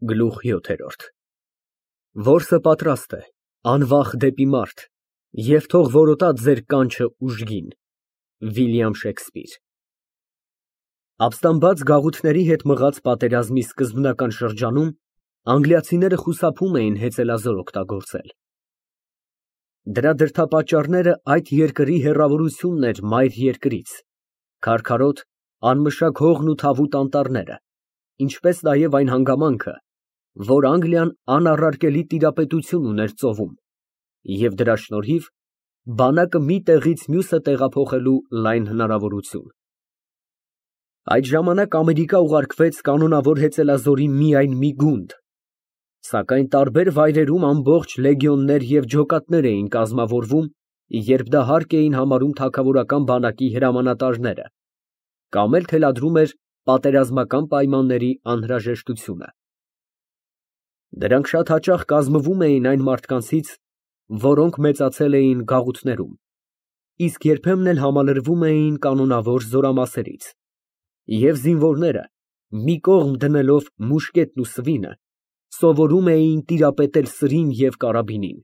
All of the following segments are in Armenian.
Գլուխ 7։ Որսը պատրաստ է, անվախ դեպի մարդ, և թող որոտա ձեր կանչը ուժգին։ Վիլյամ Շեքսպիր։ Ապստամբած գաղութների հետ մղած պատերազմի սկզբնական շրջանում անգլիացիները խուսափում էին հեծելազոր օգտագործել։ Դրա դրդապատճառները այդ երկրի հեռավորությունն էր մայր երկրից, քարքարոտ, անմշակ հողն ու թավուտ անտառները, ինչպես նաև այն հանգամանքը, որ Անգլիան անառարկելի տիրապետություն ուներ ծովում, և դրա շնորհիվ բանակը մի տեղից մյուսը տեղափոխելու լայն հնարավորություն։ Այդ ժամանակ Ամերիկա ուղարկվեց կանոնավոր հեծելազորի միայն մի գունդ, սակայն տարբեր վայրերում ամբողջ լեգիոններ և ջոկատներ էին կազմավորվում, երբ դա հարկ էին համարում թագավորական բանակի հրամանատարները, կամ էլ թելադրում էր պատերազմական պայմանների անհրաժեշտությունը։ Դրանք շատ հաճախ կազմվում էին այն մարդկանցից, որոնք մեծացել էին գաղութներում, իսկ երբեմն էլ համալրվում էին կանոնավոր զորամասերից, և զինվորները, մի կողմ դնելով մուշկետն ու սվինը, սովորում էին տիրապետել սրին և կարաբինին։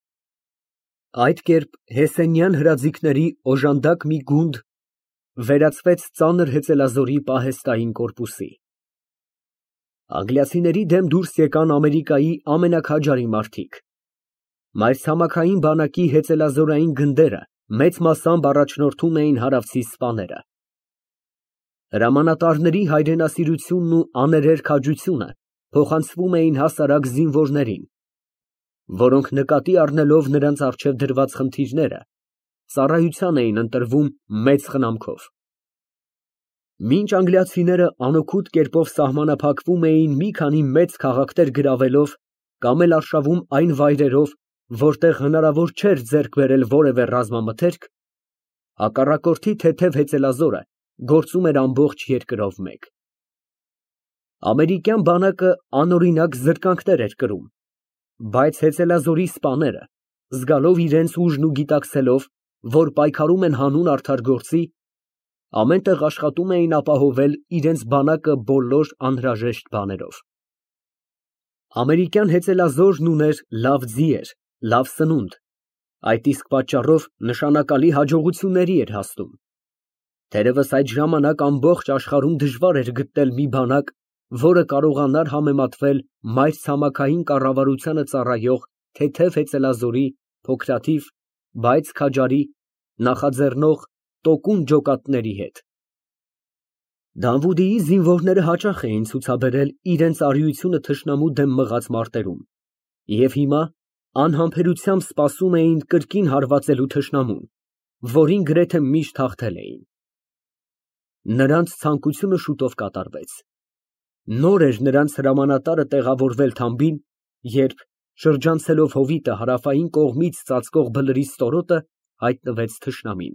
Այդ կերպ հեսենյան հրաձիգների օժանդակ մի գունդ վերածվեց ծանր հեծելազորի պահեստային կորպուսի։ Անգլիացիների դեմ դուրս եկան Ամերիկայի ամենաքաջարի մարդիկ։ Մայրցամաքային բանակի հեծելազորային գնդերը մեծ մասամբ առաջնորդում էին հարավցի սպաները։ Հրամանատարների հայրենասիրությունն ու աներեր քաջությունը փոխանցվում էին հասարակ զինվորներին, որոնք նկատի առնելով նրանց առջև դրված խնդիրները, ծառայության էին ընտրվում մեծ խնամքով։ Մինչ անգլիացիները անօգուտ կերպով սահմանափակվում էին մի քանի մեծ քաղաքներ գրավելով կամ էլ արշավում այն վայրերով, որտեղ հնարավոր չէր ձեռք բերել որևէ ռազմամթերք, հակառակորդի թեթև հեծելազորը գործում էր ամբողջ երկրով մեկ։ Ամերիկյան բանակը անօրինակ զրկանքներ էր կրում, բայց հեծելազորի սպաները, զգալով իրենց ուժն ու գիտակցելով, որ պայքարում են հանուն արդար գործի, ամեն տեղ աշխատում էին ապահովել իրենց բանակը բոլոր անհրաժեշտ բաներով։ Ամերիկյան հեծելազորն ուներ լավ ձիեր, լավ սնունդ, այդ իսկ պատճառով նշանակալի հաջողությունների էր հասնում։ Թերևս այդ ժամանակ ամբողջ աշխարհում դժվար էր գտնել մի բանակ, որը կարողանար համեմատվել մայրցամաքային կառավարությանը ծառայող թեթև հեծելազորի փոքրաթիվ, բայց քաջարի, նախաձեռնող տոկուն ջոկատների հետ։ Դանվուդիի զինվորները հաճախ էին ցուցաբերել իրենց արիությունը թշնամու դեմ մղած մարտերում և հիմա անհամբերությամբ սպասում էին կրկին հարվածելու թշնամուն, որին գրեթե միշտ հաղթել էին։ Նրանց ցանկությունը շուտով կատարվեց։ Նոր էր նրանց հրամանատարը տեղավորվել թամբին, երբ, շրջանցելով հովիտը հարավային կողմից ծածկող բլրի ստորոտը, հայտնվեց թշնամին։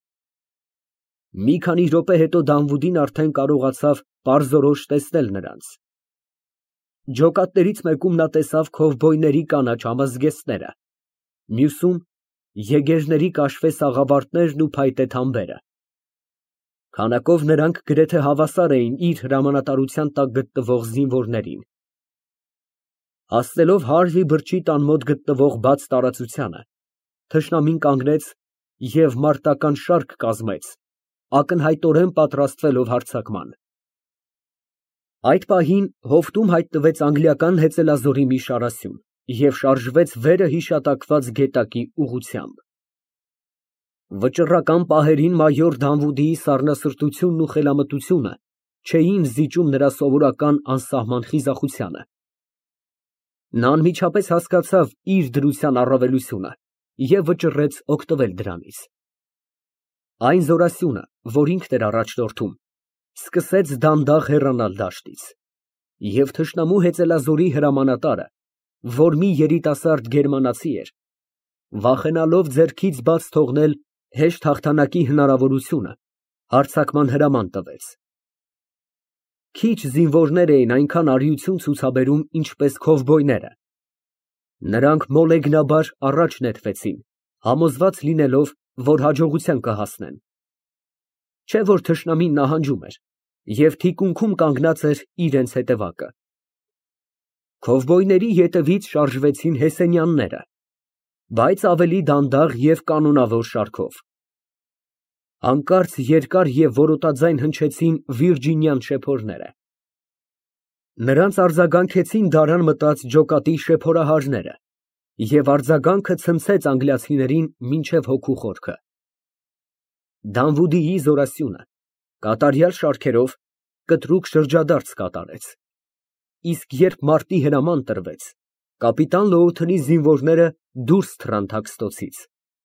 Մի քանի րոպե հետո Դանվուդին արդեն կարողացավ պարզորոշ տեսնել նրանց։ Ջոկատներից մեկում նա տեսավ քովբոյների կանաչ համազգեստները, մյուսում եգերների կաշվե սաղավարտներն ու փայտե թամբերը։ Քանակով նրանք գրեթե հավասար էին իր հրամանատարության տակ գտնվող զինվորներին։ Հասնելով Հարվի բրդի տան մոտ գտնվող բաց տարածությանը, թշնամին կանգնեց և մարտական շարք կազմեց, ակնհայտորեն պատրաստվելով հարձակման։ Այդ պահին հովտում հայտնվեց անգլիական հեծելազորի մի շարասյուն և շարժվեց վերը հիշատակված գետակի ուղղությամբ։ Վճռական պահերին մայոր Դանվուդիի սառնասրտությունն ու խելամտությունը չէին զիջում նրա սովորական անսահման խիզախությանը։ Նա անմիջապես հասկացավ իր դրության առավելությունը և վճռեց օգտվել դրանից։ Այն զորասյունը, որ ինքն էր առաջնորդում, սկսեց դանդաղ հեռանալ դաշտից, և թշնամու հեծելազորի հրամանատարը, որ մի երիտասարդ գերմանացի էր, վախենալով ձեռքից բաց թողնել հեշտ հաղթանակի հնարավորությունը, հարձակման հրաման տվեց։ Քիչ զինվորներ էին այնքան արիություն ցուցաբերում, ինչպես քովբոյները։ Նրանք մոլեգնաբար առաջ նետվեցին, համոզված լինելով, որ հաջողության կհասնեն։ Չէ՞ որ թշնամին նահանջում էր և թիկունքում կանգնած էր իրենց հետևակը։ Քովբոյների ետևից շարժվեցին հեսենյանները, բայց ավելի դանդաղ և կանոնավոր շարքով։ Հանկարծ երկար և որոտաձայն հնչեցին վիրջինյան շեփորները։ Նրանց արձագանքեցին դարան մտած ջոկատի շեփորահարները, և արձագանքը ցնցեց անգլիացիներին մինչև հոգու խորքը։ Դանվուդիի զորասյունը կատարյալ շարքերով կտրուկ շրջադարձ կատարեց, իսկ երբ մարտի հրաման տրվեց, կապիտան Լոութոնի զինվորները դուրս թռան թաքստոցից։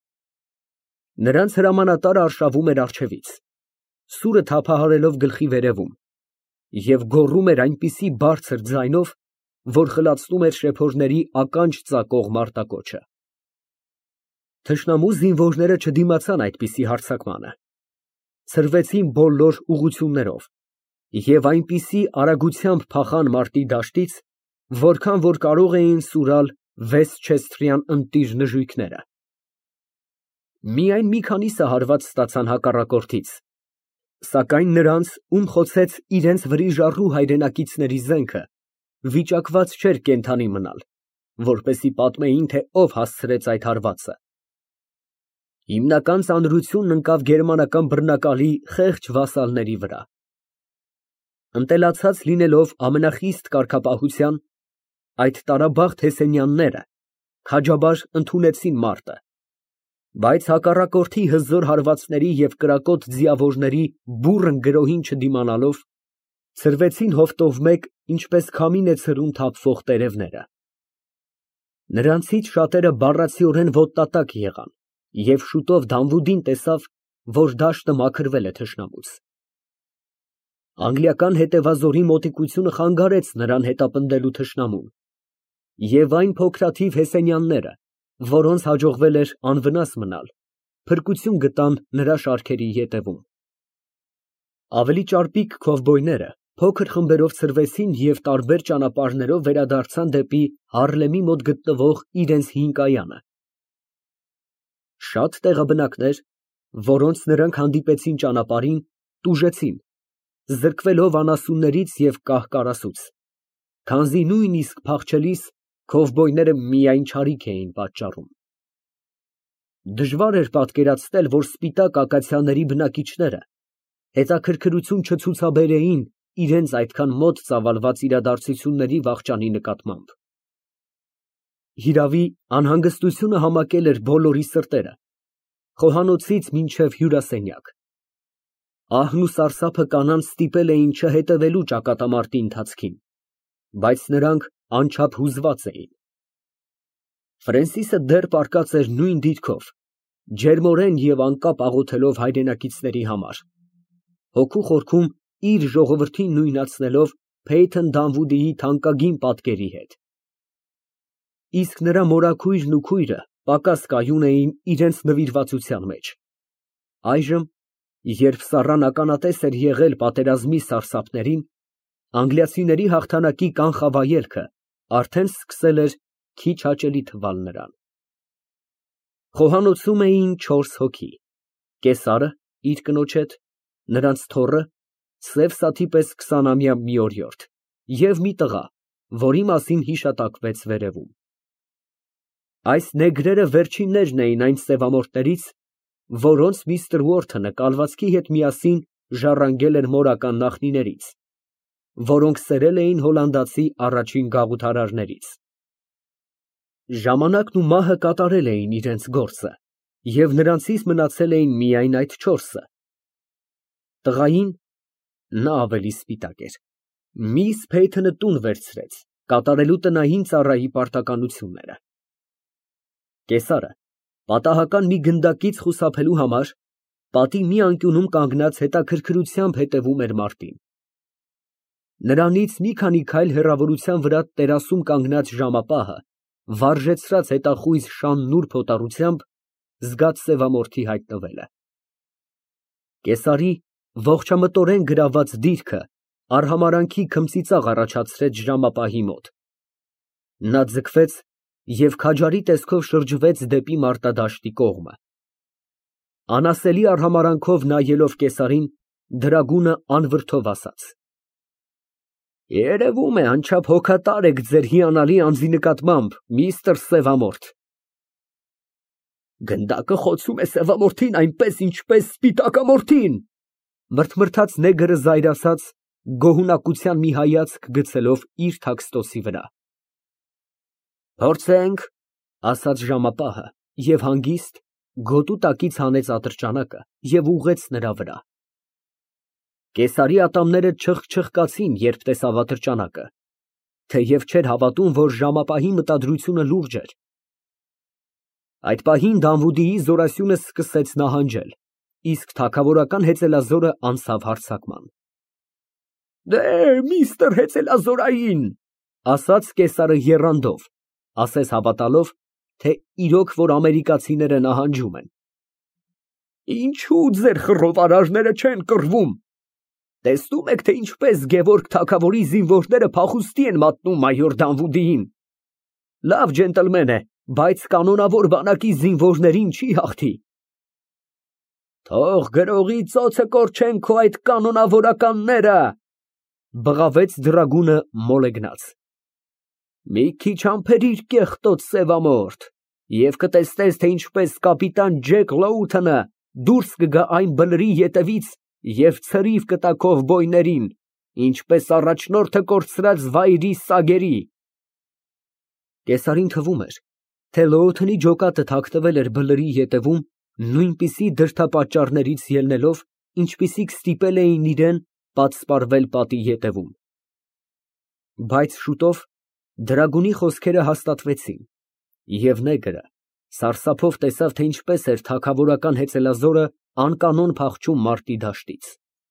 Նրանց հրամանատարը արշավում էր առջևից, սուրը թափահարելով գլխի վերևում, և գոռում էր այնպիսի բարձր ձայնով, որ խլացնում էր շեփորների ականջ ծակող մարտակոչը։ Թշնամու զինվորները չդիմացան այդպիսի հարձակմանը, ցրվեցին բոլոր ուղղություններով և այնպիսի արագությամբ փախան մարտի դաշտից, որքան որ կարող էին սուրալ վեսթչեսթրյան ընտիր նժույգները։ Միայն մի քանիսը հարված ստացան հակառակորդից, սակայն նրանց, ում խոցեց իրենց վրիժառու հայրենակիցների զենքը, վիճակված չէր կենդանի մնալ, որպեսզի պատմեին, թե ով հասցրեց այդ հարվածը։ Հիմնական ծանրությունն ընկավ գերմանական բռնակալի խեղճ վասալների վրա։ Ընտելացած լինելով ամենախիստ կարգապահության, այդ տարաբախտ հեսենյանները քաջաբար ընդունեցին մարտը, բայց հակառակորդի հզոր հարվածների և կրակոտ ձիավորների բուռն գրոհին չդիմանալով, ցրվեցին հովտով մեկ, ինչպես քամին է ցրում թափվող տերևները։ Նրանցից շատերը բառացիորեն ոտնատակ եղան, և շուտով Դանվուդին տեսավ, որ դաշտը մաքրվել է թշնամուց։ Անգլիական հետևազորի մոտիկությունը խանգարեց նրան հետապնդելու թշնամուն, և այն փոքրաթիվ հեսենյանները, որոնց հաջողվել էր անվնաս մնալ, փրկություն գտան նրա շարքերի ետևում։ Ավելի ճարպիկ քովբոյները փոքր խմբերով ցրվեցին և տարբեր ճանապարհներով վերադարձան դեպի Հարլեմի մոտ գտնվող իրենց հին կայանը։ Շատ տեղաբնակներ, որոնց նրանք հանդիպեցին ճանապարհին, տուժեցին, զրկվելով անասուններից և կահ֊կարասուց, քանզի նույնիսկ փախչելիս քովբոյները միայն չարիք էին պատճառում։ Դժվար էր պատկերացնել, որ սպիտակ ակացիաների բնակիչները հետաքրքրություն չցուցաբերեին իրենց այդքան մոտ ծավալված իրադարձությունների վախճանի նկատմամբ։ Հիրավի, անհանգստությունը համակել էր բոլորի սրտերը, խոհանոցից մինչև հյուրասենյակ։ Ահն ու սարսափը կանանց ստիպել էին չհետևելու ճակատամարտի ընթացքին, բայց նրանք անչափ հուզված էին։ Ֆրենսիսը դեռ պառկած էր նույն դիրքով, ջերմորեն և անկապ աղոթելով հայրենակիցների համար, հոգու խորքում իր ժողովրդին նույնացնելով Փեյթոն Դանվուդիի թանկագին պատկերի հետ։ Իսկ նրա մորաքույրն ու քույրը պակաս կայուն էին իրենց նվիրվածության մեջ։ Այժմ, երբ Սառան ականատես էր եղել պատերազմի սարսափներին, անգլիացիների հաղթանակի կանխավայելքը արդեն սկսել էր քիչ հաճելի թվալ նրան։ Խոհանոցում էին 4 հոգի. կեսարը իր կնոջ հետ, նրանց թոռը, սև սաթի պես 20-ամյա մի օրիորդ և մի տղա, որի մասին հիշատակվեց վերևում։ Այս նեգրերը վերջիններն էին այն սևամորթներից, որոնց միստր Ուորթոնը կալվածքի հետ միասին ժառանգել էր մորական նախնիներից, որոնք սերել էին հոլանդացի առաջին գաղութարարներից։ Ժամանակն ու մահը կատարել էին իրենց գործը, և նրանցից մնացել էին միայն այդ 4-ը։ Տղային (նա ավելի սպիտակ էր) միս Փեյթոնը տուն վերցրեց, կատարելու տնային ծառայի պարտականությունները։ Կեսարը, պատահական մի գնդակից խուսափելու համար, պատի մի անկյունում կանգնած հետաքրքրությամբ հետևում էր մարտին։ Նրանից մի քանի քայլ հեռավորության վրա տերասում կանգնած ժամապահը վարժեցրած հետախույզ շան նուրբ հոտառությամբ զգաց սևամորթի հայտնվելը։ Կեսարի ողջամտորեն գրաված դիրքը արհամարհանքի քմծիծաղ առաջացրեց ժամապահի մոտ։ Նա ձգվեց և քաջարի տեսքով շրջվեց դեպի մարտադաշտի կողմը։ Անասելի արհամարհանքով նայելով կեսարին, դրագունը անվրդով ասաց. Երևում է անչափ հոգատար եք ձեր հիանալի անձի նկատմամբ, միստր Սևամորթ։ Գնդակը խոցում է սևամորթին այնպես, ինչպես սպիտակամորթին, մրթմրթաց նեգրը զայրացած, գոհունակության մի հայացք գցելով իր թաքստոցի վրա։ Փորձենք, ասաց ժամապահը և հանգիստ գոտու տակից հանեց ատրճանակը և ուղղեց նրա վրա։ Կեսարի ատամները չխչխկացին, երբ տեսավ ատրճանակը, թեև չէր հավատում, որ ժամապահի մտադրությունը լուրջ էր։ Այդ պահին Դանվուդիի զորասյունը սկսեց նահանջել, իսկ թագավորական հեծելազորը անցավ հարձակման։ Դե, միստր հեծելազորային, ասաց կեսարը եռանդով, ասես հավատալով, թե իրոք որ ամերիկացիները նահանջում են։ Ինչու ձեր խռովարարները չեն կռվում։ Տեսնում եք, թե ինչպես Գևորգ թագավորի զինվորները փախուստի են մատնում մայոր Դանվուդիին։ Լավ ջենտլմեն է, բայց կանոնավոր բանակի զինվորներին չի հաղթի։ Թող գրողի ծոցը կորչեն քո այդ կանոնավորականները, բղավեց դրագունը մոլեգնած։ Մի քիչ համբերիր կեղտոտ Սևամորթ, և կտեսնես, թե ինչպես կապիտան Ջեք Լոութոնը դուրս կգա այն բլրի ետևից և ցրիվ կտա քովբոյներին, ինչպես առաջնորդը կորցրած վայրի սագերի։ Կեսարին թվում էր, թե Լոութոնի ջոկատը թաքնվել էր բլրի ետևում նույնպիսի դրդապատճառներից ելնելով, ինչպիսիք ստիպել էին իրան պատսպարվել պատի ետևում։ Բայց շուտով դրագունի խոսքերը հաստատվեցին, և նեգրը սարսափով տեսավ, թե ինչպես էր թագավորական հեծելազորը անկանոն փախչում մարտի դաշտից։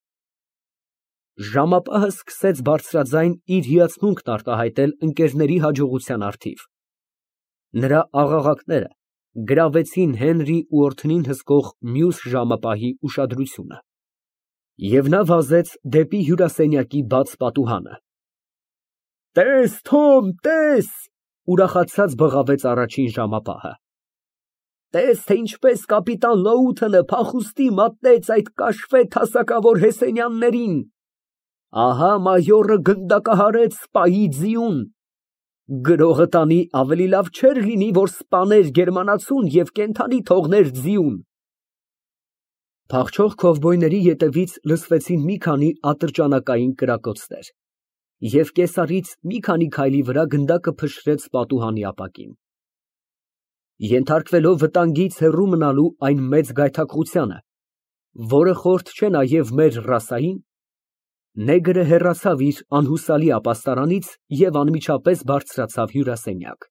Ժամապահը սկսեց բարձրաձայն իր հիացմունքն արտահայտել ընկերների հաջողության առթիվ։ Նրա աղաղակները գրավեցին Հենրի ու օրդնին հսկող մյուս ժամապահի ուշադրությունը, և նա վազեց դեպի հյուրասենյակի բաց պատուհանը։ Տես, Թոմ, տես, ուրախացած բղավեց առաջին ժամապահը։ Տես, թե ինչպես կապիտան Լոութոնը փախուստի մատնեց այդ կաշվե հասակավոր հեսենյաններին։ Ահա մայորը գնդակահարեց սպայի ձիուն։ Գրողը տանի ավելի լավ չէր լինի, որ սպաներ գերմանացուն և կենդանի թողներ ձիուն։ Փախչող քովբոյների ետևից լսվեցին մի քանի ատրճանակային կրակոցներ, և կեսարից մի քանի քայլի վրա գնդակը փշրեց պատուհանի ապակին։ Ենթարկվելով վտանգից հեռու մնալու այն մեծ գայթակղությանը, որը խորթ չէ նաև մեր ռասային, նեգրը հեռացավ իր անհուսալի ապաստարանից և անմիջապես բարձրացավ հյուրասենյակ։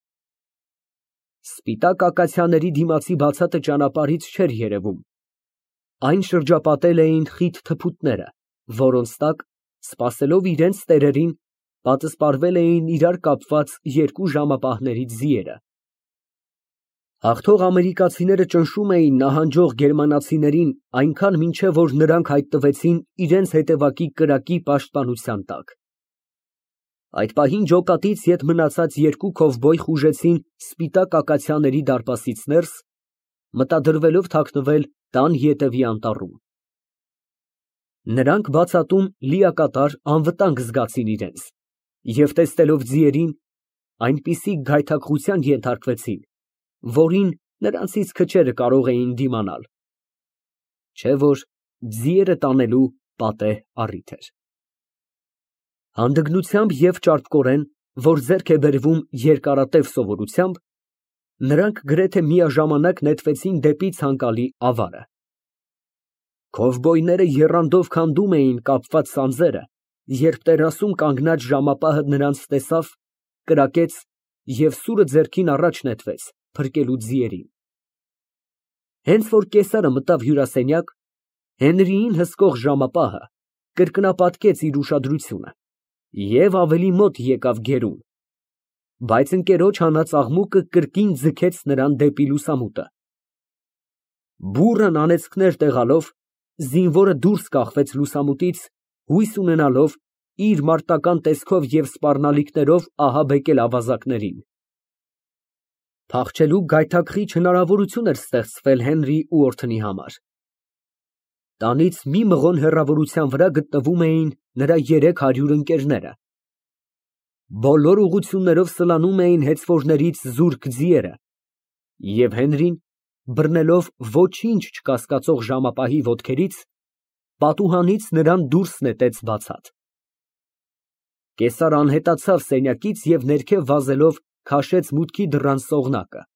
Սպիտակ ակացիաների դիմացի բացատը ճանապարհից չէր երևում։ Այն շրջապատել էին խիտ թփուտները, որոնց տակ, սպասելով իրենց տերերին, պատսպարվել էին իրար կապված երկու ժամապահների ձիերը։ Հաղթող ամերիկացիները ճնշում էին նահանջող գերմանացիներին այնքան, մինչև որ նրանք հայտնվեցին իրենց հետևակի կրակի պաշտպանության տակ։ Այդ պահին ջոկատից ետ մնացած երկու քովբոյ խուժեցին սպիտակ ակացիաների դարպասից ներս, մտադրվելով թաքնվել տան ետևի անտառում։ Նրանք բացատում լիակատար անվտանգ զգացին իրենց և տեսնելով ձիերին, այնպիսի գայթակղության ենթարկվեցին, որին նրանցից քչերը կարող էին դիմանալ, չէ որ ձիերը տանելու պատեհ առիթ էր։ Հանդգնությամբ և ճարպկորեն, որ ձեռք է բերվում երկարատև սովորությամբ, նրանք գրեթե միաժամանակ նետվեցին դեպի ցանկալի ավարը։ Քովբոյները եռանդով քանդում էին կապված սանձերը, երբ տերասում կանգնած ժամապահը նրանց տեսավ, կրակեց և սուրը ձեռքին առաջ նետվեց փրկելու ձիերին։ Հենց որ կեսարը մտավ հյուրասենյակ, Հենրիին հսկող ժամապահը կրկնապատկեց իր ուշադրությունը և ավելի մոտ եկավ գերուն, բայց ընկերոջ հանած աղմուկը կրկին ձգեց նրան դեպի լուսամուտը։ Բուռն անեծքներ տեղալով, զինվորը դուրս կախվեց լուսամուտից, հույս ունենալով իր մարտական տեսքով և սպառնալիքներով ահաբեկել ավազակներին։ Փախչելու գայթակղիչ հնարավորություն էր ստեղծվել Հենրի ու օրդնի համար։ Տանից մի մղոն հեռավորության վրա գտնվում էին նրա 300 ընկերները, Բոլոր ուղղություններով սլանում էին հեծվորներից զուրկ ձիերը, և Հենրին, բռնելով ոչինչ չկասկածող ժամապահի ոտքերից, պատուհանից նրան դուրս նետեց բացատ։ Կեսարը անհետացավ սենյակից և ներքև վազելով քաշեց մուտքի դռան սողնակը։